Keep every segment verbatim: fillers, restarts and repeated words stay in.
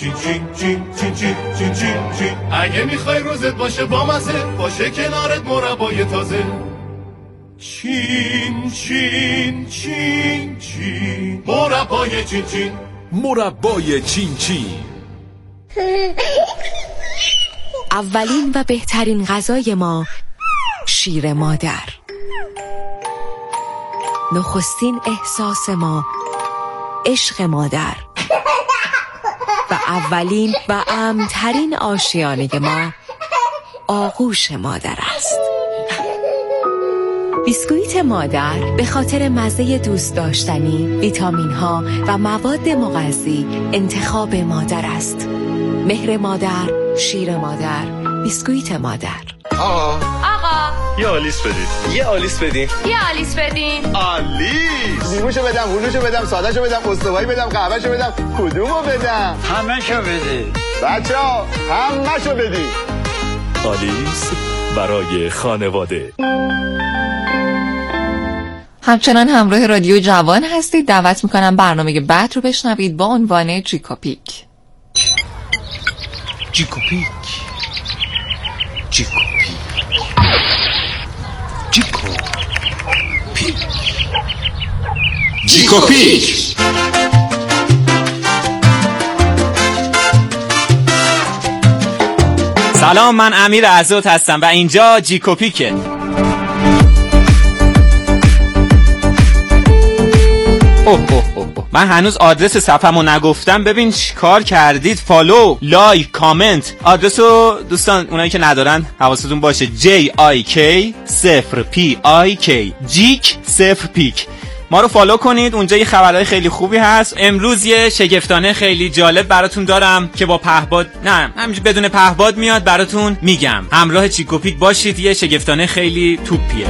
چین چین چین چین چین چین چین چین. اگه میخوای روزت باشه با مزه، باشه کنارت مربای تازه. چین چین چین چین مربای چین چین. مربای چین چین. اولین و بهترین غذای ما شیر مادر. نخستین احساس ما عشق مادر و اولین و امن‌ترین آشیانه ما آغوش مادر است. بیسکویت مادر به خاطر مزه دوست داشتنی، ویتامین ها و مواد مغذی انتخاب مادر است. مهر مادر، شیر مادر، بیسکویت مادر. آقا آقا یه آلیس بدید. یه آلیس بدین. یه آلیس بدین. آلیس. لیموشو بدم، هلوشو بدم، سادهشو بدم، استوایی بدم، قهوهشو بدم، کدومو بدم؟ همه‌شو بده. بچه‌ها همه‌شو بدید. آلیس برای خانواده. همچنان همراه رادیو جوان هستید. دعوت میکنم برنامه بعد رو بشنوید با عنوان جیکوپیک. جیکوپیک جیکوپیک جیکوپیک جیکوپیک. سلام، من امیر عزوت هستم و اینجا جیکوپیکه. اوه اوه اوه من هنوز آدرس صفحه‌مو نگفتم. ببین چیکار کردید. فالو، لایک، کامنت. آدرسو دوستان اونایی که ندارن حواستون باشه. جی آی کی صفر پی آی کی جیک صفر پیک. ما رو فالو کنید. اونجا یه خبرهای خیلی خوبی هست. امروز یه شگفتانه خیلی جالب براتون دارم که با پهباد، نه همینجوری بدون پهباد میاد براتون میگم. همراه جیکوپیک باشید. یه شگفتانه خیلی توپیه.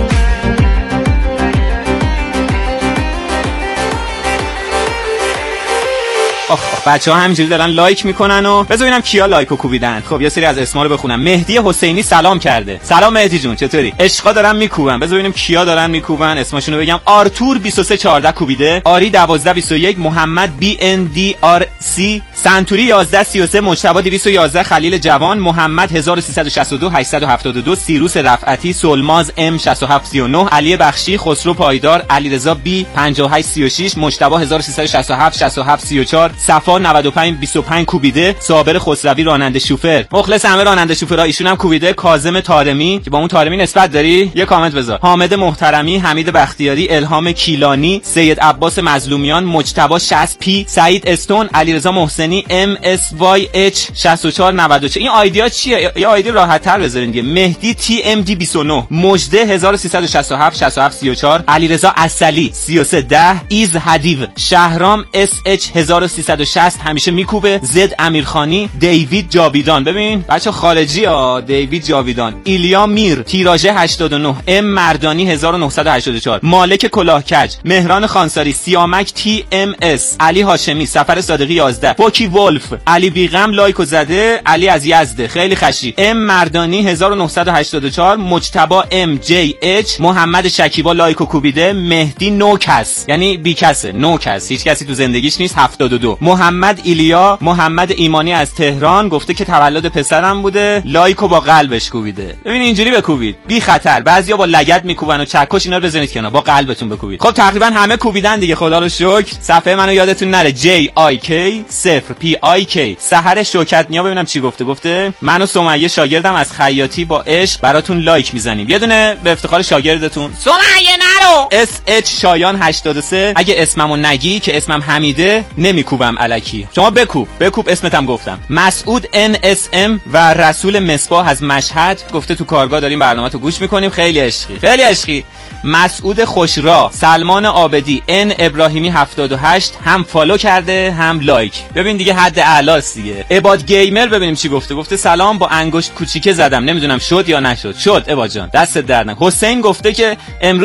بچه‌ها همینجوری دارن لایک میکنن و بذار ببینم کیا لایکو کوبیدن. خب یه سری از اسما رو بخونم. مهدی حسینی سلام کرده. سلام مهدی جون، چطوری؟ عشقا دارن میکوبن. بذار ببینیم کیا دارن میکوبن، اسمشونو بگم. آرتور بیست و سه چهارده کوبیده، آری دوازده بیست و یک، محمد بی ان دی آر سی، سنتوری یازده سی و سه، مجتبی دویست و یازده، خلیل جوان، محمد هزار و سیصد و شصت و دو هشتصد و هفتاد و دو، سیروس رفعتی، سلماز ام شصت و هفت سی و نه، علی بخشی، خسرو پایدار، علیرضا بی پنجاه و هشت سی و شش، مجتبی هزار و سیصد و شصت و هفت شصت و هفت سی و چهار، صفا نود و پنج بیست و پنج کوبیده، صابر خسروی راننده شوفر، مخلص همه راننده شوفرها ایشون هم کوبیده، کاظم طارمی که با اون طارمی نسبت داری یه کامنت بذار، حامد محترمی، حمید بختیاری، الهام کیلانی، سید عباس مظلومیان، مجتبی شصت پی، سعید استون، علیرضا محسنی، ام اس وای اچ شصت و چهار نود و چهار. این آیدیا چیه؟ یه آیدی راحت تر بذارین دیگه. مهدی تی ام دی بیست و نه، مجده هزار و سیصد و شصت و هفت شصت و هفت سی و چهار، علیرضا اصلی سی و سه ده، ایز حدیو، شهرام اس اچ هزار و سیصد و شصت همیشه میکوبه، زد امیرخانی، دیوید جاویدان، ببین بچه خارجی ها، دیوید جاویدان، ایلیا میر، تیراژه هشتاد و نه، ام مردانی هزار و نهصد و هشتاد و چهار، مالک کلاهکج، مهران خانساری، سیامک تی ام اس، علی هاشمی، سفر صادقی یازده، فوکی ولف، علی بیغم لایکو زده، علی از یزده خیلی خشی، ام مردانی هزار و نهصد و هشتاد و چهار، مجتبی ام جی اچ، محمد شکیبا لایکو کوبیده، مهدی نوکس یعنی بی کسه، نوکس هیچ کسی تو زندگیش نیست هفتاد و دو، محمد ایلیا، محمد ایمانی از تهران گفته که تولد پسرم بوده، لایکو با قلبش کوبیده. ببین اینجوری بکوبید بی خطر. بعضیا با لگد میکوبن و چکش، اینا رو بزنید کنار، با قلبتون بکوبید. خب تقریبا همه کوبیدن دیگه، خدا رو شکر. صفحه منو یادتون نره، جی آی کی صفر پی آی کی. سحر شوکت نیا ببینم چی گفته. گفته من و سمیه شاگردم از خیاطی با عشق براتون لایک میزنیم. یه دونه به افتخار شاگردتون. سمیه نرو. اس اچ شایان هشتاد و سه، اگه اسممو نگی که اسمم حمیده نمیکوبم الکی. شما بکوب بکوب اسمتم گفتم. مسعود ان اس ام و رسول مصباح از مشهد گفته تو کارگاه داریم برنامه‌تو گوش میکنیم، خیلی عشقی خیلی عشقی. مسعود خوشرا، سلمان عابدی، ان ابراهیمی هفتاد و هشت هم فالو کرده هم لایک. ببین دیگه حد اعلاست دیگه. عباد گیمر ببینیم چی گفته. گفته سلام، با انگشت کوچیکه زدم، نمیدونم شد یا نشد. شد عباد جان، دست درد نکنه. حسین گفته که امروز اصلا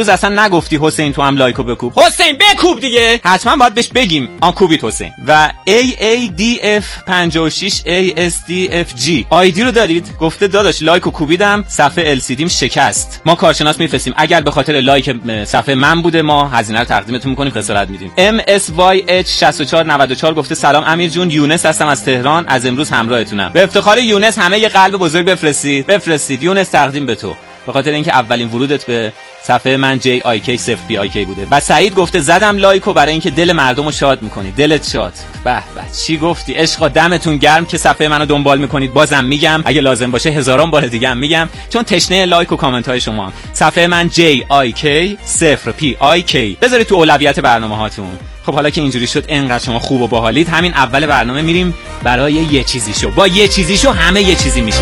نگفتی حسین تو هم لایکو بکوب. حسین بکوب دیگه، حتما باید بهش بگیم آن کوبید حسین. و ای ای دی اف پنجاه و شش ای اس دی اف جی آیدی رو دارید؟ گفته داداش لایکو کوبیدم صفحه ال سی دیم شکست. ما کارشناس میفرستیم، اگر به خاطر لایک صفحه من بوده ما هزینه رو تقدیمتون میکنیم، خسارت میدیم. ام اس وای اچ شصت و چهار نود و چهار گفته سلام امیر جون، یونس هستم از تهران، از امروز همراهتونم. به افتخار یونس همه یه قلب بزرگ بفرستید. بفرستید یونس، تقدیم به تو، به خاطر اینکه اولین ورودت به صفحه من جی آی کی صفر پی آی کی بوده. و سعید گفته زدم لایکو برای اینکه دل مردمو شاد میکنی. دلت شاد. به به چی گفتی عشقا، دمتون گرم که صفحه منو دنبال میکنید. بازم میگم اگه لازم باشه هزاران بار دیگه هم میگم، چون تشنه لایک و کامنت های شما. صفحه من جی آی کی صفر پی آی کی بذارید تو اولویت برنامه هاتون. خب حالا که اینجوری شد، انقدر شما خوب و باحالید، همین اول برنامه میریم برای یه چیزی شو. با یه چیزی شو همه یه چیزی میشن.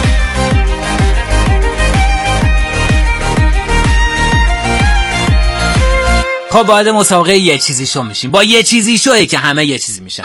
خب وارد مسابقه یه چیزی شو میشیم. با یه چیزی شوه که همه یه چیزی میشن.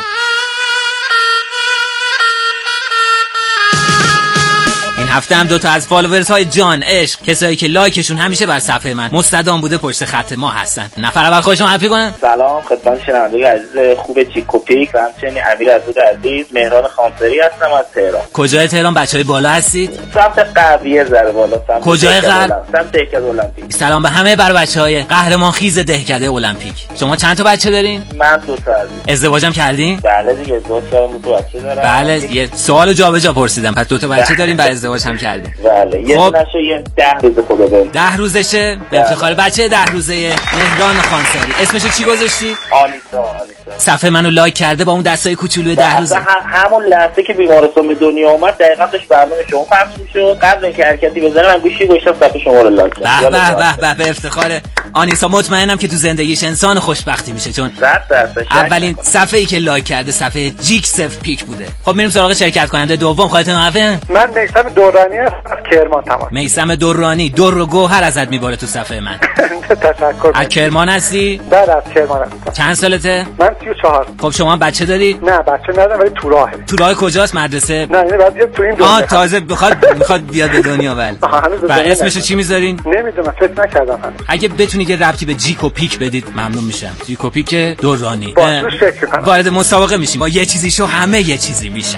هفته هم دوتا از فالوورز های جان عشق، کسایی که لایکشون همیشه بر صفحه من مستدام بوده، پشت خط ما هستن. نفر اول خودشون معرفی کنن. سلام خدمت شنوندگان عزیز خوب جیکوپیک و همچنین امیر عزیز عزیز، مهران خانسری هستم از تهران. کجای تهران بچهای بالا هستید؟ سمت غربیه ذره بالا. کجای غرب؟ سمت دهکده المپیک. سلام به همه بر بچهای قهرمان خیز دهکده المپیک. شما چند تا بچه دارین؟ من دو تا عزیز. ازدواجم کردین؟ بله دیگه، ازدواج کردم، دو بچه دارم. بله یه سوالو جابجا پرسیدم، پس دو تا بچه دارین و ازدواج هم کردین. بله یه خب. نشه یه ده روز خدا بده. ده روزشه؟ به افتخار بچه ده روزه مهران خانسری. اسمشو چی گذاشتی؟ آلیسا. آلیسا. صفحه منو لایک کرده با اون دستای کوچولوی ده روزه. هم همون لحظه که بیمارستان به دنیا اومد دقیقاً داشت برنامه شما پخش میشد. قبل اینکه حرکتی بزنه من گوشی گوشتم صفحه شما رو لایک کردم. به به به به افتخار آنیسا. مطمئنم که تو زندگیش انسان خوشبختی میشه، چون صد درصد اولین صفحه‌ای که لایک کرده صفحه جیک صفر پیک بوده. خب میریم سراغ شرکت کننده دوم. خودتون معرفی؟ من میثم دورانی هستم از کرمان. تمام. میثم دورانی، دور و گوهر ازت میباره تو صفحه من. تشکر. از کرمان هستی؟ بله از کرمان هستم. چند سالته؟ من سی و چهار. خب شما بچه داری؟ نه بچه ندارم ولی تو راهه. تو راه کجاست؟ مدرسه؟ نه اینه بعد تو این دنیا. آه تازه بخواد میخواد بیاد به دنیا. ولی بعد اسمشو چی میذارین؟ نمیدونم، فکر نکردم هنوز. اگه بتونید یه ربطی به جیک و پیک بدید ممنون میشم. جیک و پیک دورانی. باهوش فکر کنم. وارد مسابقه میشیم. با یه چیزی شو همه یه چیزی میشن.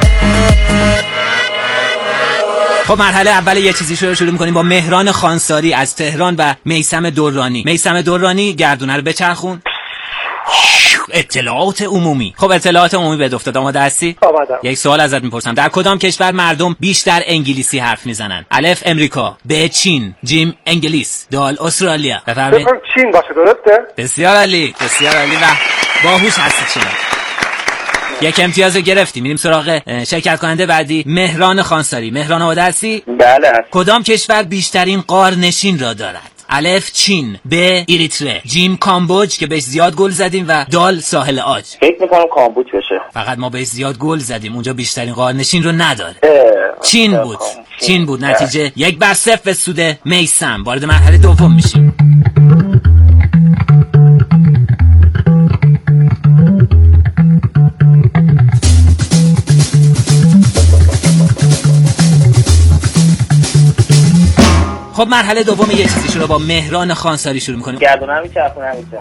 خب مرحله اول یه چیزی شو رو شروع می‌کنیم با مهران خانساری از تهران و میثم دورانی. میثم دورانی گردونه رو بچرخون. اطلاعات عمومی. خب اطلاعات عمومی بهت افتاد، آماده هستی؟ آمادم. یک سوال ازت میپرسم. در کدام کشور مردم بیشتر انگلیسی حرف میزنن؟ الف امریکا، ب چین، جیم انگلیس، دال استرالیا. بفرمایید. بفرم چین باشه، درسته؟ بسیار عالی، بسیار عالی و باهوش هستید شما. یک امتیاز رو گرفتی. میریم سراغ شرکت کننده بعدی، مهران خانساری. مهران آماده هستی؟ بله. کدام کشور بیشترین غارنشین را دارد؟ الف چین، ب اریتره، جیم کامبوج که بهش زیاد گل زدیم و دال ساحل عاج. فکر میکنم کامبوج بشه. فقط ما بهش زیاد گل زدیم، اونجا بیشترین غارنشین رو نداره. اه. چین بود. چین بود. نتیجه یک بر صفر به سود میثم. وارد مرحله دوم میشیم. خب مرحله دوم یه چیزی شروع با مهران خانساری شروع می‌کنیم. گردونه هم میچرخونه همیشه.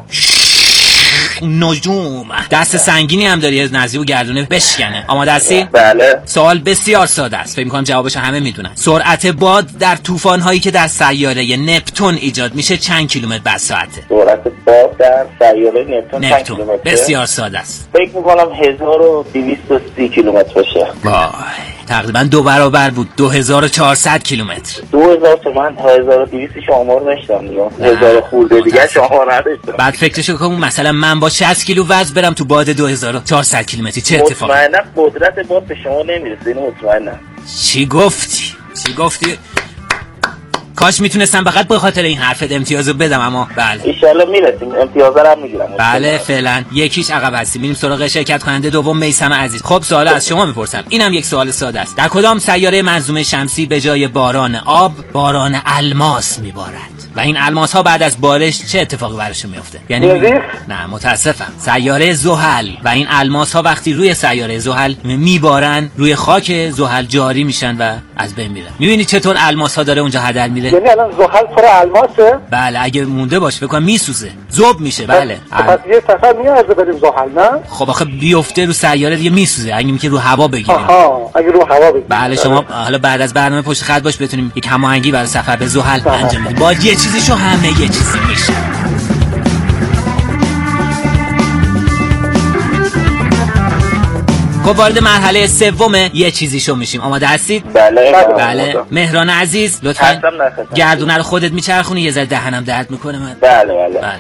نجوم. دست سنگینی هم داری، از نزدیک و گردونه بشکنه. آماده هستی؟ بله. سوال بسیار ساده است. فکر می‌کنم جوابش همه میدونن. سرعت باد در طوفان‌هایی که در سیاره نپتون ایجاد میشه چند کیلومتر بر ساعته؟ سرعت باد در سیاره نپتون چند نپتون. کیلومتره؟ بسیار ساده است. فکر می‌کنم هزار و دویست و سی کیلومتر باشه. وای. تقریبا دو برابر بود. دو هزار و چهارصد کیلومتر. دو هزار تومن هزار و دویست شمار داشتم دیگه. هزار خورده دیگه شمار نداشتم. بعد فکرشو کنم مثلا من با شصت کیلو وزن برم تو باد دو هزار و چهارصد کیلومتری چه اتفاقی؟ مطمئنا قدرت باد به شما نمیرسه، اینو مطمئنم. چی گفتی؟ چی گفتی؟ کاش میتونستم فقط به خاطر این حرفت امتیازو بدم، اما بله ان شاء الله میرسیم، امتیازا رو هم میگیرم. بله فعلا یکیش عقب هستی. میریم سراغ شرکت کننده دوم میثم عزیز. خب سوال از شما میپرسم، اینم یک سوال ساده است. در کدام سیاره منظومه شمسی به جای باران آب باران الماس میبارد؟ و این الماس ها بعد از بارش چه اتفاقی براشون میفته؟ یعنی می... نه متاسفم، سیاره زحل و این الماس ها وقتی روی سیاره زحل میبارن روی خاک زحل جاری میشن و از بین میرن. میبینی چطور الماس ها داره اونجا هدر میره؟ یعنی الان زحل پر الماسه؟ بله اگه مونده باشه فکر کنم میسوزه، ذوب میشه. بله پس یه سفر میارزه بریم زحل نه؟ خب آخه بیفته رو سیاره دیگه میسوزه، اگه میگه رو هوا بگیریم. آها اگه رو هوا بگیریم. بله شما حالا بعد از برنامه پشت خط باش بتونیم یک هماهنگی برای سفر به زحل انجام بدیم. با یه چیزیشو همه یه چیزی میشه. خب وارد مرحله سوم یه چیزیشو میشیم. آماده هستید؟ بله بله. مهران عزیز لطفاً گردونه رو خودت میچرخونی، یه ذره دهنم درد میکنه من. بله بله, بله.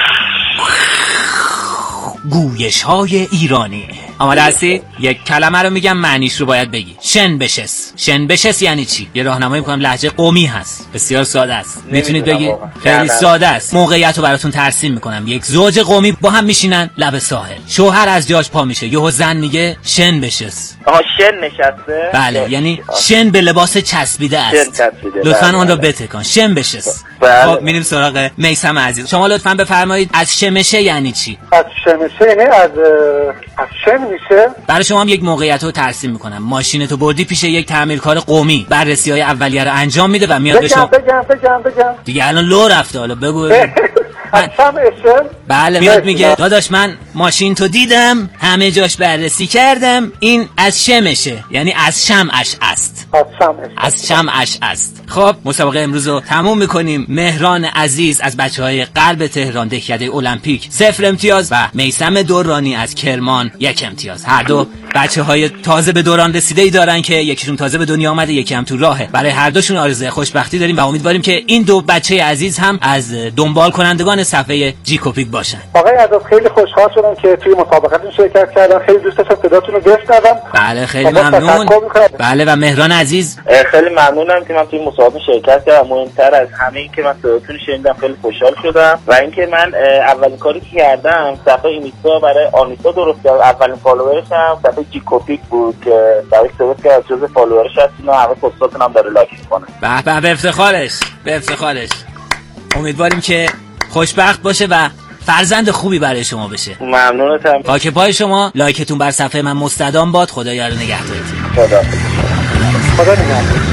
گویش های ایرانی. آماده هستی؟ یک کلمه رو میگم معنیش رو باید بگی. شن بشس. شن بشس یعنی چی؟ یه راهنمایی میکنم، لهجه قمی هست، بسیار ساده است، میتونید بگی. خیلی ساده است. موقعیت رو براتون ترسیم میکنم. یک زوج قمی با هم میشینن لب ساحل، شوهر از جاش پا میشه، یهو زن میگه شن بشس. آها شن نشسته؟ بله یعنی شن به لباس چسبیده است. لطفاً اون رو بتکن. شن بشس. خب میریم سراغ میثم عزیز. شما لطفاً بفرمایید از شمشه یعنی چی؟ از شمشه یعنی از از شن میشه. برای شما هم یک موقعیت رو ترسیم میکنم. ماشینتو بردی پیش یک تعمیرکار قمی، بررسی‌های اولیه رو انجام میده و میاد به شما. بگم بگم بگم دیگه الان لو رفته، حالا بگو. از شمشه؟ بله میاد میگه داداش من ماشین تو دیدم، همه جاش بررسی کردم، این از شمشه، یعنی از شمعش است. از شمعش از شمعش است. خب مسابقه امروز رو تموم میکنیم. مهران عزیز از بچهای قلب تهران دهکده المپیک صفر امتیاز و میثم دورانی از کرمان یک امتیاز. هر دو بچهای تازه به دوران رسیده ای دارن که یکیشون تازه به دنیا آمده، یکی هم تو راهه. برای هر دوشون آرزوی خوشبختی داریم و امیدواریم که این دو بچه عزیز هم از دنبال کنندگان صفحه جیکوپیک باشن. آقای عزیز خیلی خوشحال شدم که توی مسابقتون شرکت کردم. خیلی دوست داشتم صداتون رو بشنوم. بله خیلی ممنون. بله و مهران عزیز خیلی ممنونم که من توی مسابقه شرکت کردم. مهمتر از همه این که من صداتون رو شنیدم خیلی خوشحال شدم و اینکه من اولین کاری که کردم صفحه اینستا برای آنیتا درست کردم. اولین فالوورش هم صفحه جیکوپیک بود که برای ثبت کرد جزء فالوورش هستین و همه پستاتون هم داره لایک میکنه. به به به افتخارش، به افتخارش. امیدواریم که خوشبخت باشه و فرزند خوبی برای شما بشه. ممنونتم. خاک پای شما. لایکتون بر صفحه من مستدام باد. خدا یار نگهدارتون. خدا خدا نگهدار.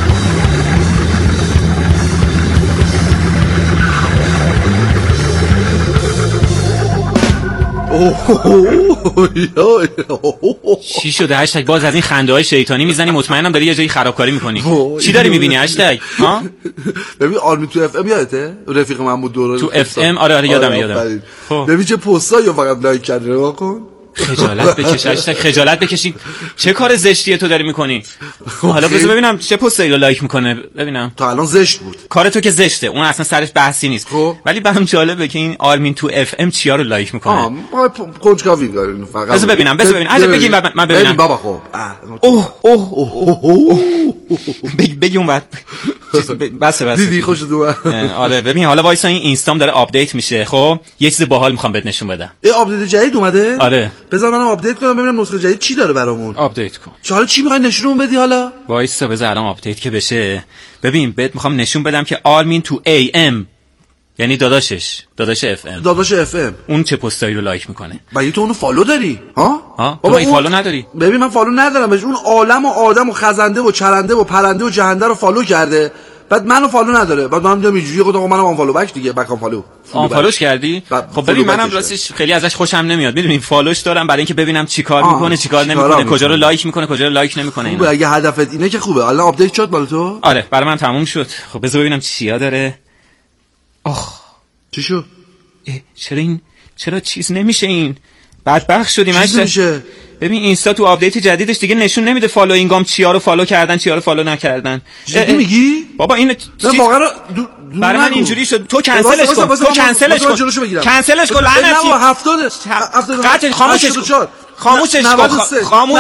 چی شده هشتگ؟ باز از این خنده های شیطانی میزنی؟ مطمئنم داری یه جایی خرابکاری میکنی. چی داری میبینی هشتگ؟ ها ببین آرمی تو اف ام یادته؟ رفیق من بود دوران تو اف ام. آره آره یادم یادم. ببین چه پستایی فقط لایک کرده. نگاه کن. خجالت بکش هشتگ، خجالت بکشین. چه کار زشتیه تو داری میکنی؟ حالا بذار ببینم چه پستایی رو لایک میکنه ببینم. تا الان زشت بود. کار تو که زشته، اون اصلا سرش بحثی نیست. خب ولی برام جالبه که این آرمین تو اف ام چیا رو لایک میکنه. آه ما کنجکاوی داریم فقط. بذار ببینم بذار ببینم. عجب بگیم من ببینم. ببین بابا خب. اوه اوه اوه بگی اون بعد بس بس دیدی خوشت اومد. آره ببین حالا وایسا این اینستام داره آپدیت میشه. خب یه چیز باحال میخوام بهت نشون بدم. ای آپدیت جدید اومده؟ آره بذار منم آپدیت کنم ببینم نسخه جدید چی داره برامون. آپدیت کن. چه حالا چی میخوای نشون بدی حالا؟ وایسا بذار الان آپدیت که بشه. ببین بهت میخوام نشون بدم که آرمین تو ای ام، یعنی داداشش، داداش اف ام، داداش اف ام اون چه پستایی رو لایک میکنه. مگه تو اونو فالو داری؟ ها؟ ها؟ تو این فالو نداری؟ ببین من فالو ندارمش. اون عالم و آدم و خزنده و چرنده و پرنده و جهنده رو فالو کرده. بعد منو فالو نداره. بعد من میگم اینجوری خودم منم آن فالو بک دیگه، بک آن فالو. آن فالوش کردی؟ خب ببین منم راستش خیلی ازش خوشم نمیاد. میدونی فالوش دارم برای اینکه ببینم چیکار میکنه، چیکار نمیکنه، کجا رو لایک میکنه، کجا رو لایک نمیکنه. اینا اگه هدفت اینه که خوبه. الان آپدیت شد بالا تو؟ آره برای من تموم شد. خب بذار ببینم چیا داره. آخ چی شد؟ چرا این چرا چیز نمیشه؟ این بدبخت شدیم. چیز نمیشه. ببین اینستا تو آپدیت جدیدش دیگه نشون نمیده فالوینگام چیا رو فالو کردن، چیا رو فالو نکردن. چی میگی؟ بابا این نه واقعا برای من اینجوری شد. تو کنسلش کن. تو کنسلش کن. کنسلش کن لعنتی. هفتاد قطع خاموشش کن. خاموشش کن. خاموش.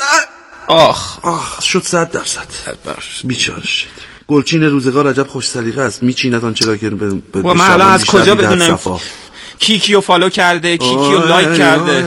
آخ آخ شد صد درصد. بیچاره شد. گلچین روزگار عجب خوش سلیقه است. میچینتان چرا که به من الان از کجا بدونم کی کیو فالو کرده، کی کیو لایک کرده؟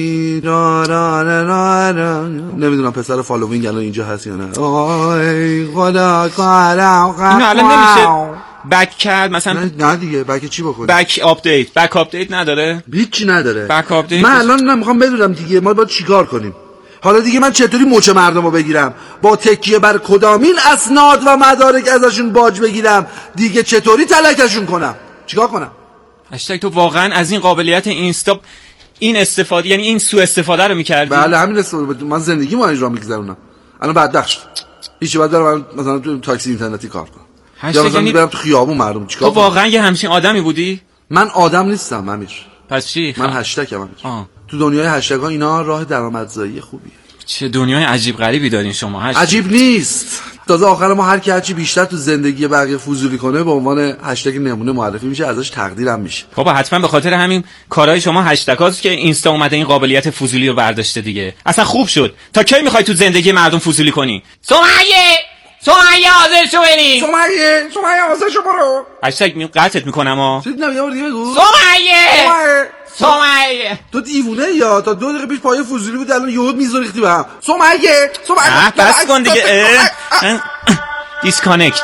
نمیدونم پسر فالوینگ الان اینجا هست یا نه. آی خدا کارم اینو الان نمیشه بک کرد مثلا نه, نه دیگه بک چی بکنه؟ بک آپدیت بک آپدیت نداره؟ هیچی نداره. بک آپدیت من الان نمیخوام بدونم دیگه ما باید چیکار کنیم. حالا دیگه من چطوری مچ مردمو بگیرم؟ با تکیه بر کدامین اسناد و مدارک ازشون باج بگیرم؟ دیگه چطوری تلکشون کنم؟ چیکار کنم؟ هشتگ تو واقعا از این قابلیت اینستا این استفاده یعنی این سوء استفاده رو می‌کردی؟ بله همین استفاده. من زندگی ما اجرا می‌گذرونم. الان بدبخت شد. هیچ بعد دارم مثلا تو تاکسی اینترنتی کار کنم. یا مثلا برم تو خیابون مردم چیکار کنم؟ تو واقعا یه همچین آدمی بودی؟ من آدم نیستم امیر. پس چی؟ من هشتگم امیر. تو دنیای هشتگ‌ها اینا راه درآمدزایی خوبیه. چه دنیای عجیب غریبی دارین شما. هشتگ. عجیب نیست. تازه آخر ما هر کی هرچی بیشتر تو زندگی بقیه فضولی کنه به عنوان هشتگ نمونه معرفی میشه، ازش تقدیرم میشه. بابا حتما به خاطر همین کارهای شما هشتگاست که اینستا اومده این قابلیت فضولی رو برداشته دیگه. اصلا خوب شد. تا کی میخوای تو زندگی مردم فضولی کنی؟ سمیه سمیه حاضر شو بریم. سمیه سمیه حاضر شو برو. هشتگ قطعت میکنم ها. چیز نمیگم دیگه بگو. سمیه سمیه تو دیوونه یا تا دو دقیقه پیش پای فضولی بود الان یهو میز ریختی به هم. سمیه سمیه بس کن دیگه. دیسکانکت.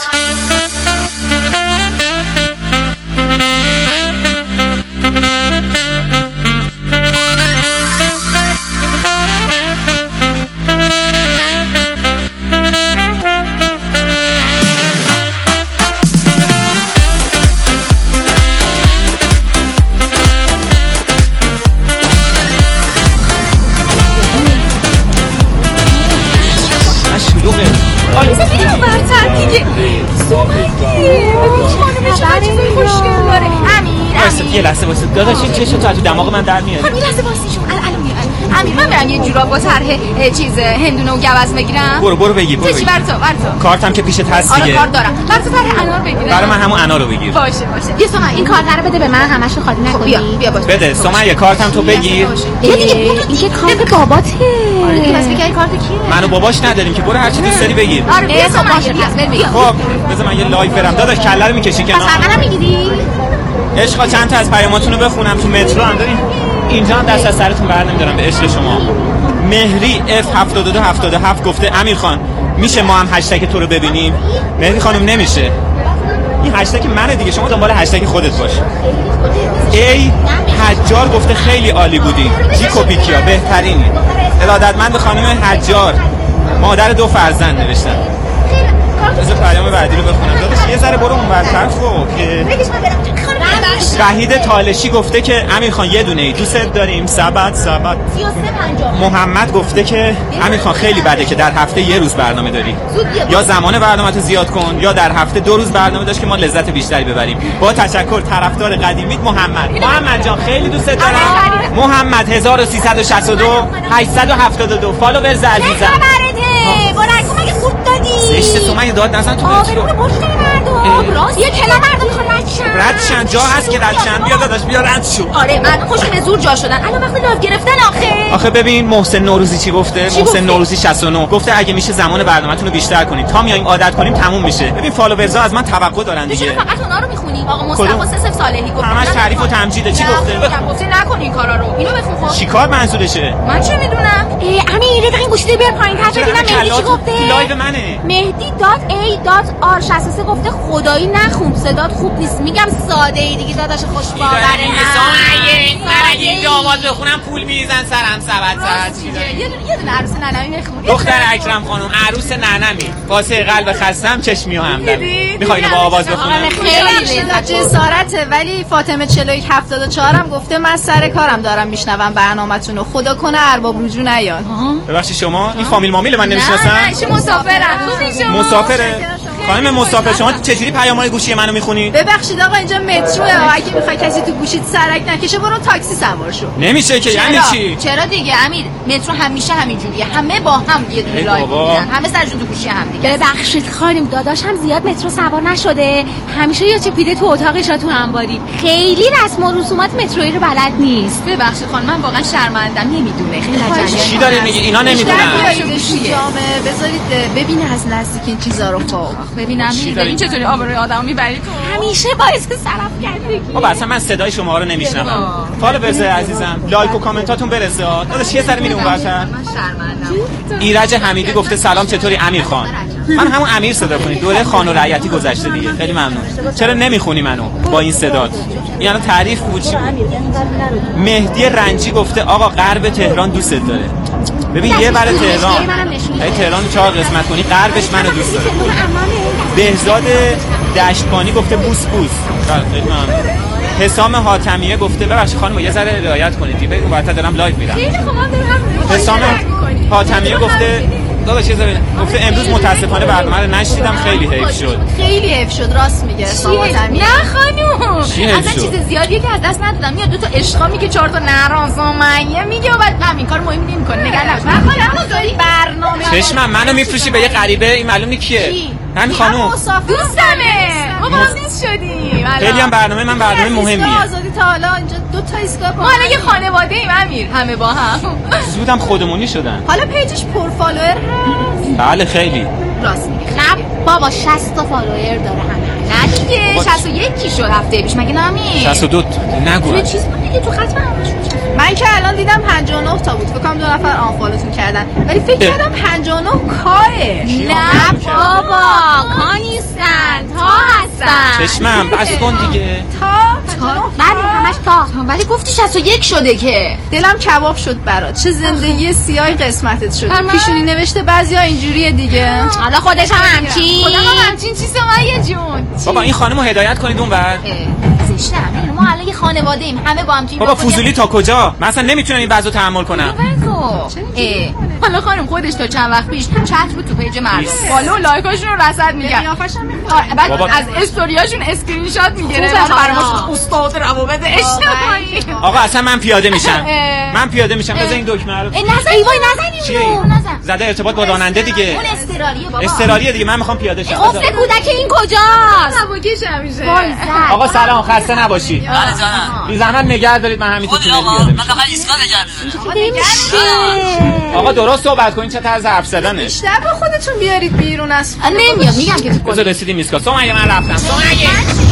یه لحظه واسه داداش این چشم تو تو دماغ من در میاد. خب یه لحظه واسه شو الان میاد. امیر من برم یه جوراب با طرح چیز هندونه و گوز بگیرم. برو برو بگیر برو. چی برات برات؟ کارتم که پیشت هست دیگه. آره کارت دارم. برات طرح انار بگیرم. برای من همون انار رو بگیر. باشه باشه. یه سوما این کارت رو بده به من همشو خالی نکنی. بیا بیا باشه. بده سوما یه کارتم تو بگیر. یه دیگه این که کارت باباته. آره دیگه بس بگی کارت کیه؟ منو باباش نداریم که برو هر چی دوست داری بگیر. آره بیا سوما باشه بیا. خب بذار من یه لایو برم داداش کله رو میکشی کنار. پس منم میگیری؟ عشقا چند تا از پیاماتونو بخونم تو مترو هم دارین اینجا هم دست از سرتون بر نمیدارم به عشق شما. مهری اف هفتاد و دو هفتاد و هفت گفته امیر خان میشه ما هم هشتگ تو رو ببینیم؟ مهری خانم نمیشه. این هشتگ منه دیگه شما دنبال هشتگ خودت باش. ای حجار گفته خیلی عالی بودی. جیکوپیکیا بهترینی. ارادتمند خانم حجار مادر دو فرزند نوشتن. بذار پیام بعدی رو بخونم داداش یه ذره برو اون برطرف خب که وحید تالشی گفته که امیر خان یه دونه ای دوست داریم سبت سبت. محمد گفته که امیر خان خیلی بده که در هفته یه روز برنامه داری. یا زمان برنامه‌تو زیاد کن یا در هفته دو روز برنامه داشت که ما لذت بیشتری ببریم. با تشکر طرفدار قدیمیت محمد. محمد جان خیلی دوست دارم. محمد هزار و سیصد و شصت و دو هشتصد و هفتاد و دو فالوورز عزیزم. زشته تو من یه داد نزن تو مترو. راست یه کلا مردم میخوان رد شن. رد شن جا هست که رد شن. بیا داداش بیا رد شو. آره مردم خوشون به زور جا شدن. الان وقت لایو گرفتن آخه. آخه ببین محسن نوروزی چی گفته؟ چی محسن گفته؟ نوروزی شصت و نه گفته اگه میشه زمان برنامه‌تون رو بیشتر کنید تا میایم عادت کنیم تموم میشه. ببین فالوورزا از من توقع دارن دیگه. چرا فقط اونا رو میخونی؟ آقا مصطفی سه صالحی گفت. همش تعریف و تمجیده. چی گفته؟ گفته نکن این کارا رو. اینو بخون خب. چیکار منظورشه؟ من چه میدونم؟ امیر رفیق این گوشیده بیار پایین‌تر ببینم مهدی چی گفته. لایو منه. مهدی دات ای دات آر شصت و سه گفته خدایی نخون صدات خوب نیست. میگم ساده ای دیگه داداش خوش باوره. من اگه اینجا آواز بخونم پول میریزن سرم سبت ساعت. یه دونه یه دونه عروس ننمی بخون. دختر اکرم خانم عروس ننمی واسه قلب خستم چشمی و همدم. میخوای با آواز بخونم؟ خیلی جسارته ولی فاطمه چهل و یک هفتاد و چهار هم گفته من سر کارم دارم میشنوم برنامه‌تون رو خدا کنه ارباب رجوع نیان. ببخشید شما این فامیل مامیل من نمیشناسم. نه نه مسافرم. مسافره. خانم مسافر شما چجوری پیام‌های گوشی منو میخونی؟ ببخشید آقا اینجا متروه اگه میخوای کسی تو گوشیت سرک نکشه برو تاکسی سوار شو. نمیشه که یعنی چی؟ چرا دیگه امیر مترو همیشه همینجوریه همه با هم یه دونه لایو میگیرن همه سرشون تو گوشی هم دیگه. ببخشید خانم داداش هم زیاد مترو سوار نشده همیشه یه چپیده تو اتاقش تو انباری خیلی رسم و رسومات مترویی رو بلد نیست. ببخشید خانم من واقعا شرمندم نمیدونه خیلی لجنه. چی داره میگه اینا نمیدونن. جامعه بذارید ببینه از نزدیک این چیزا رو خب ببینم این چطوری آبروی آدمو میبری تو همیشه باعث صرف کردی. خب اصلا من صدای شما رو نمیشنوم. فالو برزه عزیزم لایک و کامنتاتون برسه. داداش یه سری میریم اونورتر. من شرمندم. ایرج حمیدی گفته سلام چطوری امیر خان؟ من همون امیر صدا کنید. دوره خان و رعیتی گذشته دیگه. خیلی ممنون. چرا نمیخونی منو با این صدات؟ یعنی تعریف بود چی؟ مهدی رنجی گفته آقا غرب تهران دوست داره. ببین یه برای تهران ای تهران چهار قسمت کنی غربش منو دوست داره. بهزاد دشتبانی گفته بوس بوس. خیلی ممنون. حسام حاتمیه گفته ببخشید خانم یه ذره رعایت کنید دیگه اون وقتا دارم لایو میرم. حسام حاتمیه گفته داداش چه زمینه گفته امروز متاسفانه برنامه رو نشیدم خیلی حیف شد. خیلی حیف شد راست میگه حسام حاتمیه. نه خانوم اصلا چیز زیادیه که از دست ندادم. میاد دو تا عشقا میگه چهار تا نرازامایه میگه و بعد همین کار مهمی نمیکنه. نگران نباش. من خودم داری برنامه چشمم منو میفروشی به یه غریبه این معلوم نیست کیه. من خانوم دوستمه ما با هم نیست شدیم. خیلی هم برنامه من برنامه مهمیه. آزادی تا حالا اینجا دو تا ایستگاه ما الان یه خانواده ایم امیر همه با هم. زودم خودمونی شدن. حالا پیجش پر فالوور هست. بله خیلی. راست میگه. نه بابا شصت تا فالوور داره همه. نه دیگه شصت و یک کی شد هفته پیش مگه نمی؟ شصت و دو نگو. چه چیز بود دیگه تو ختم من که الان دیدم پنجاه و نه تا بود. فکر کنم دو نفر آنفالوتون کردن. ولی فکر کردم پنجاه و نه کاره. نه بابا کا نیستن تا هستن. چشمم بس کن دیگه. تا تا بله همش تا. ولی گفتی شصت و یک شده که. دلم کباب شد برات. چه زندگی سیاهی قسمتت شد. پیشونی نوشته بعضیا اینجوریه دیگه. حالا خودش هم همچین. خودم هم همچین چیزه من یه جون. بابا این خانمو هدایت کنید اونور. زشته همین ما الان یه خانواده ایم همه با هم توی بابا فضولی تا کجا من اصلا نمیتونم این وضعو تحمل کنم. اه حالا خانم خودش تا چند وقت پیش چت رو تو پیج مردم فالو و لایکاشون رو رصد میگه بعد از استوریاشون اسکرین شات میگیره برامون استاد روابط اجتماعی. آقا اصلا من پیاده میشم من پیاده میشم بذار این دکمه رو نزن ایوای نزنی نزن زده ارتباط با راننده دیگه اون استراریه بابا استراریه دیگه من میخوام پیاده شم. قفل کودک این کجاست؟ هواکش همیشه. آقا سلام خسته نباشی. بله جانم. بی زحمت نگه دارید من همین تو تونل پیاده میشم. من فقط ایستگاه نگه. آقا درست صحبت کنین چه طرز حرف زدنه. بیشتر با خودتون بیارید بیرون از نمیام میگم که تو کجا رسیدیم ایستگاه. سومگه من رفتم. سومگه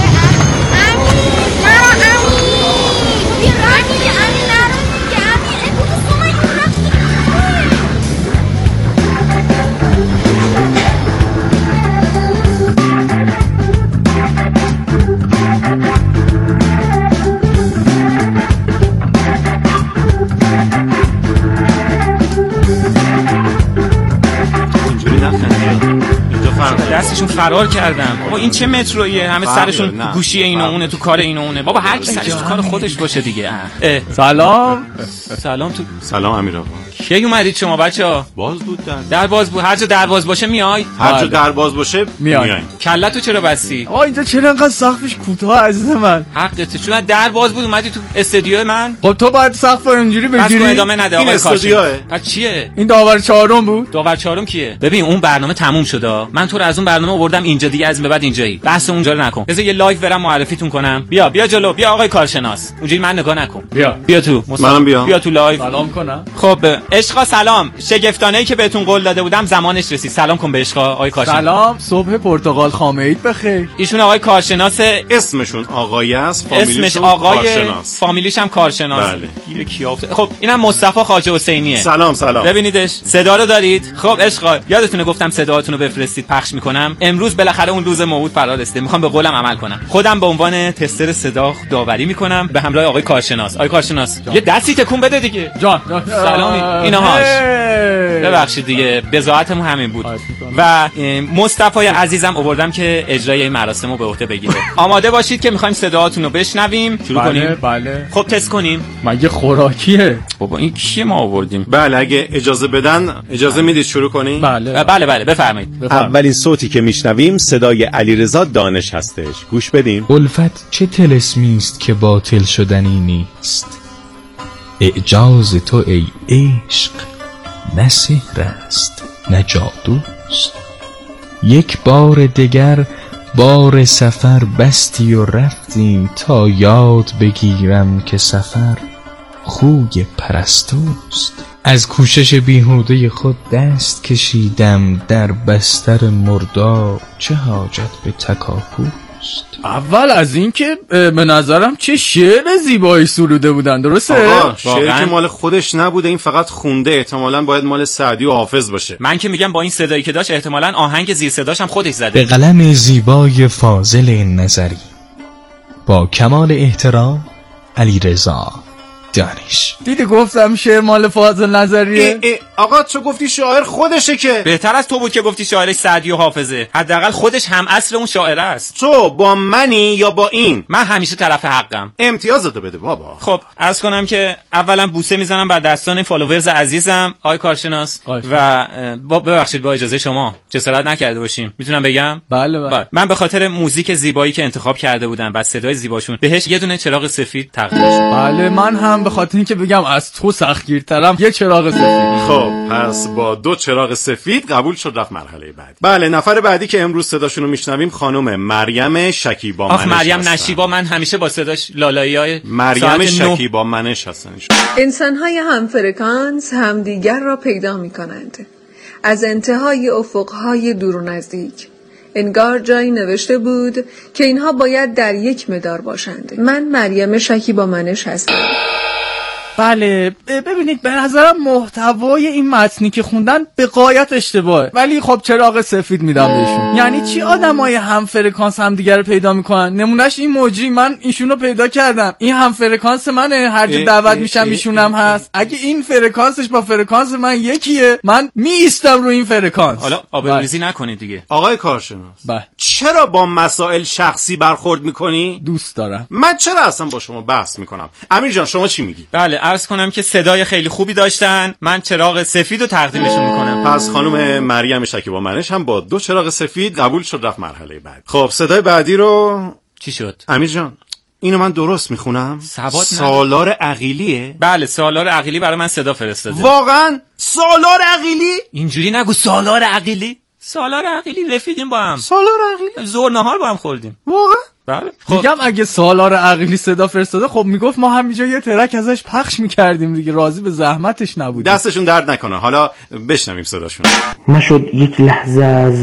دستشون فرار کردم. بابا این چه مترویه همه سرشون گوشی اینو اونه تو کار اینو اونه. بابا هر کی سرش تو کار خودش باشه دیگه. سلام سلام تو سلام امیر آقا. کی اومدید شما بچه‌ها؟ باز بود در در باز بود. هر جا در باز باشه میای؟ هر جا در باز باشه میای. کلا تو چرا بستی؟ آقا اینجا چرا انقدر سقفش کوتاه عزیز من؟ حقته چون در باز بود اومدی تو استودیو من. خب تو باید سقف اینجوری بگیری. پس ادامه نده آقا استودیوه. پس چیه؟ این داور چهارم بود. داور چهارم کیه؟ ببین اون برنامه تموم شد. من تو رو از اون برنامه آوردم اینجا دیگه از این به بعد اینجایی. بحث اونجا رو نکن. بذار یه لایو برام معرفیتون کنم. بیا بیا جلو بیا آقای کارشناس. اونجوری من نگاه نکن. بیا بیا تو. منم بیا. بیا تو لایو. سلام کنم. خب عشقا سلام. شگفتانه‌ای که بهتون قول داده بودم زمانش رسید. سلام کن به عشقا آقای کارشناس. سلام صبح پرتقال خامه اید بخیر. ایشون آقای کارشناس اسمشون آقای است فامیلیش آقای کارشناس. فامیلیش هم کارشناس. بله. گیر کیافته. خب اینم مصطفی خواجه حسینیه. سلام سلام. ببینیدش صدا رو دارید؟ خب عشقا یادتونه گفتم صداهاتون رو بفرستید پخش میکنم. امروز بالاخره اون روز موعود فرا رسیده. میخوام به قولم عمل کنم. خودم به عنوان تستر صدا داوری میکنم به همراه آقای کارشناس. آقای کارشناس یه دستی تکون بده دیگه. جان سلامی اینهاش. ببخشید دیگه بضاعتمون همین بود. و مصطفی عزیزم آوردم که اجرای این مراسمو به عهده بگیره. آماده باشید که میخوایم صداهاتون رو بشنویم. شروع بله، کنیم. بله. خب تست کنیم. مگه خوراکیه؟ بابا این کیه ما آوردیم؟ بله اگه اجازه بدن اجازه میدید شروع کنیم؟ بله بله بله بفرمایید. اولین صوتی که میشنویم صدای علیرضا دانش هستش. گوش بدیم. الفت چه طلسمی است که باطل شدنی نیست. اعجاز تو ای عشق نه سحر است نه جادوست. یک بار دگر بار سفر بستی و رفتیم تا یاد بگیرم که سفر خوی پرستوست. از کوشش بیهوده خود دست کشیدم در بستر مردار چه حاجت به تکاپو. اول از این که به نظرم چه شعر زیبایی سروده بودن، درسته؟ آقا شعر که مال خودش نبوده، این فقط خونده، احتمالاً باید مال سعدی و حافظ باشه. من که میگم با این صدایی که داشت احتمالاً آهنگ زیر صداش هم خودش زده. به قلم زیبای فاضل نظری، با کمال احترام علیرضا دانش. دیدی گفتم شعر مال فاضل نظریه. ای ای آقا تو گفتی شاعر خودشه که. بهتر از تو بود که گفتی شاعرش سعدی و حافظه. حداقل خودش هم اصل اون شاعر است. تو با منی یا با این؟ من همیشه طرف حقم. امتیازتو بده بابا. خب عرض کنم که اولا بوسه میزنم بر دستان فالوورز عزیزم آقای کارشناس آی. و با ببخشید با اجازه شما جسارت نکرده باشیم میتونم بگم؟ بله بله. من به خاطر موزیک زیبایی که انتخاب کرده بودم و صدای زیباشون بهش یه دونه چراغ سفید تقدیم شد. بله من هم به خاطر اینکه بگم از تو سختگیرترم یه چراغ سفید. خب پس با دو چراغ سفید قبول شد رفت مرحله بعد. بله نفر بعدی که امروز صداشون رو میشنویم خانم مریم شکیبا منش. آخ مریم نشیبا، من همیشه با صداش لالایی‌های مریم شکیبا منش هستن. انسان‌های هم فرکانس همدیگر را پیدا می‌کنند از انتهای افق‌های دور و نزدیک. انگار جایی نوشته بود که اینها باید در یک مدار باشند. من مریم شکیبا منش هستم. بله ببینید به نظرم محتوای این متنی که خوندن به غایت اشتباهه، ولی خب چراغ سفید میدم بهشون. یعنی چی آدمای هم فرکانس هم دیگه رو پیدا میکنن؟ نمونهش این موجی، من ایشونو پیدا کردم، این هم فرکانس منه، هر جا دعوت میشم ایشونم هست. اگه این فرکانسش با فرکانس من یکیه من میایستم رو این فرکانس. حالا آبروریزی نکنید دیگه. آقای کارشناس بله چرا با مسائل شخصی برخورد میکنی؟ دوست دارم. من چرا اصلا با شما بحث میکنم؟ امیر جان شما چی میگی؟ بله عرض کنم که صدای خیلی خوبی داشتن، من چراغ سفید رو تقدیمشون میکنم. پس خانم مریم شکیبا منش هم با دو چراغ سفید قبول شد رفت مرحله بعد. خب صدای بعدی رو چی شد؟ امیر جان اینو من درست میخونم؟ سالار عقیلیه؟ بله سالار عقیلی برای من صدا فرستاده. واقعا سالار عقیلی؟ اینجوری نگو سالار عقیلی. سالار عقیلی رفیقیم با هم. سالار عقیلی زور نهار با هم خوردیم. واقعا؟ بله. خب. میگم اگه سالار عقیلی صدا فرستاده خب میگفت ما همینجا یه ترک ازش پخش میکردیم دیگه، راضی به زحمتش نبودیم. دستشون درد نکنه. حالا بشنویم صداشون. نشد یک لحظه از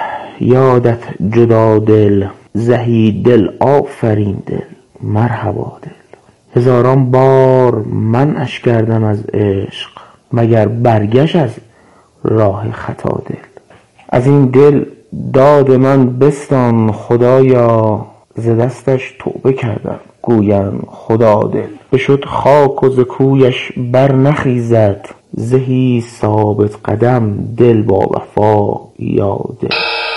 یادت جدا دل، زهی دل آفرین دل، مرحبا دل. هزاران بار منعش کردم از عشق، مگر برگشت از راه خطا دل. از این دل داد من بستان خدایا، ز دستش توبه کردم گویم خدا دل. بشد خاک و ز کویش بر نخیزد، زهی ثابت قدم دل با وفا یا دل.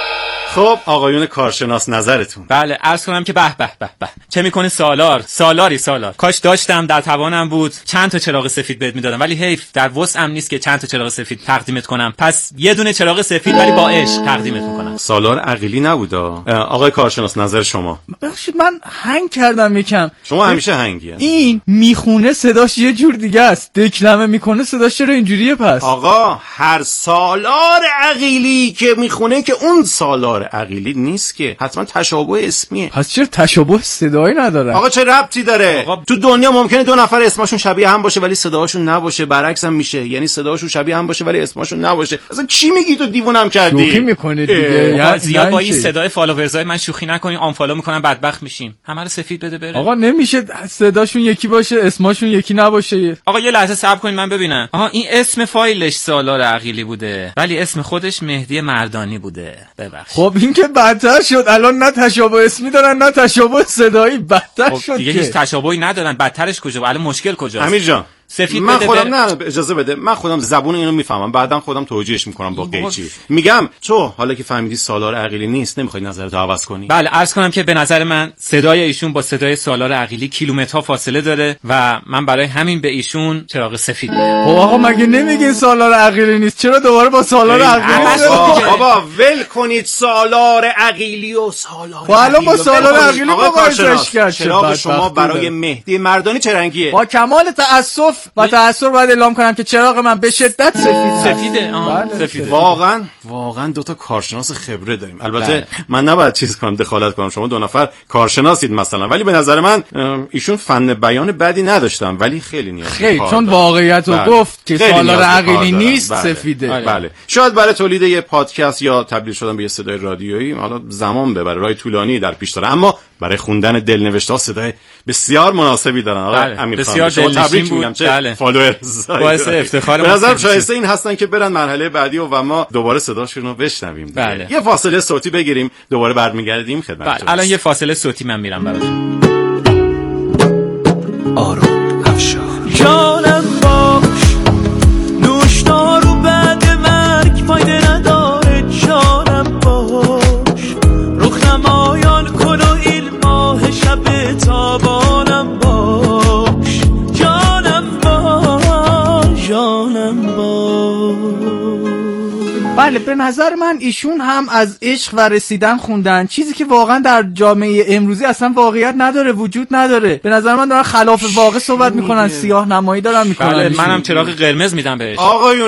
خب آقایون کارشناس نظرتون؟ بله عرض کنم که به به به به چه میکنه سالار سالاری سالار. کاش داشتم در توانم بود چند تا چراغ سفید بهت میدادم، ولی حیف در وسعم نیست که چند تا چراغ سفید تقدیمت کنم. پس یه دونه چراغ سفید ولی با عشق تقدیمت میکنم. سالار عقیلی نبودا. آقای کارشناس نظر شما؟ ببخشید من هنگ کردم یکم. شما همیشه هنگی. این میخونه صداش یه جور دیگه است، دکلمه میکنه صداش چرا اینجوریه پس؟ آقا هر سالار عقیلی که میخونه که اون سالار عقیلی نیست که، حتما تشابه اسمیه. پس چرا تشابه صدایی نداره؟ آقا چه ربطی داره؟ آقا تو دنیا ممکنه دو نفر اسمشون شبیه هم باشه ولی صداشون نباشه، برعکس هم میشه، یعنی صداشون شبیه هم باشه ولی اسمشون نباشه. اصلا چی میگی تو؟ دیوونم کردی. شوخی میکنید دیگه. یا زیاد با این صدای فالوورزای من شوخی نکنین، آنفالو میکنن بدبخت میشیم. همه رو سفید بده بره. آقا نمیشه صداشون یکی باشه اسمشون یکی نباشه. آقا یه لحظه صبر کنین من ببینم. آها این اسم فایلش سالار عقیلی بوده ولی اسم خودش مهدی مردانی بوده. ببخشید. خب این که بدتر شد. الان نه تشابه اسمی دارن نه تشابه صدایی، بدتر خب شد دیگه. هیچ تشابهی ندارن. بدترش کجا؟ الان مشکل کجاست؟ امیر جان سفید من بده خودم بر... نه اجازه بده، من خودم زبون اینو میفهمم، بعدم خودم توجیهش میکنم با قیچی. میگم تو حالا که فهمیدی سالار عقیلی نیست نمیخوای نظرتو عوض کنی؟ بله عرض کنم که به نظر من صدای ایشون با صدای سالار عقیلی کیلومترها فاصله داره و من برای همین به ایشون چراغ سفید میدم. خب آقا مگه نمیگین سالار عقیلی نیست؟ چرا دوباره با سالار عقیلی؟ بابا ول کنید سالار عقیلی و سالار. خب الان با سالار عقیلی مقایسش کرد. چراغ شما برای مهدی مردانی چه رنگیه؟ با کمال تأسف با تأثیر باید اعلام کنم که چراغ من به شدت سفید سفیده آه سفیده. واقعا واقعا دو تا کارشناس خبره داریم. البته بله. من نباید چیز کنم دخالت کنم، شما دو نفر کارشناسید مثلا، ولی به نظر من ایشون فن بیان بدی نداشتن ولی خیلی نیاز خیلی چون واقعیت رو گفت که سالار عقیلی نیست. بله. سفیده. بله. بله. شاید برای تولید یه پادکست یا تبدیل شدن به یه صدای رادیویی حالا زمان ببره، راه طولانی در پیش داره، اما برای خوندن دلنوشته ها صدای بسیار مناسبی دارن. آقا بله. امیر بسیار خان تبریک میگم، چه بله. فالوورز باعث افتخار به نظرم شایسته این هستن که برن مرحله بعدی و, و ما دوباره صداشون رو بشنویم. بله. یه فاصله صوتی بگیریم دوباره برمیگردیم خدمتتون. بله. الان یه فاصله صوتی من میرم براتون. آروم افشار جانم باش نوشتارو بعد مرگ فایده نداره، جانم باش رخ نمایان کن و این ماه شب تابانم باش، جانم باش جانم باش. بله به نظر من ایشون هم از عشق و رسیدن خوندن، چیزی که واقعا در جامعه امروزی اصلا واقعیت نداره، وجود نداره. به نظر من دارن خلاف واقع صحبت میکنن، سیاه نمایی دارن میکنن. بله منم چراغ قرمز میدم بهش. آقایون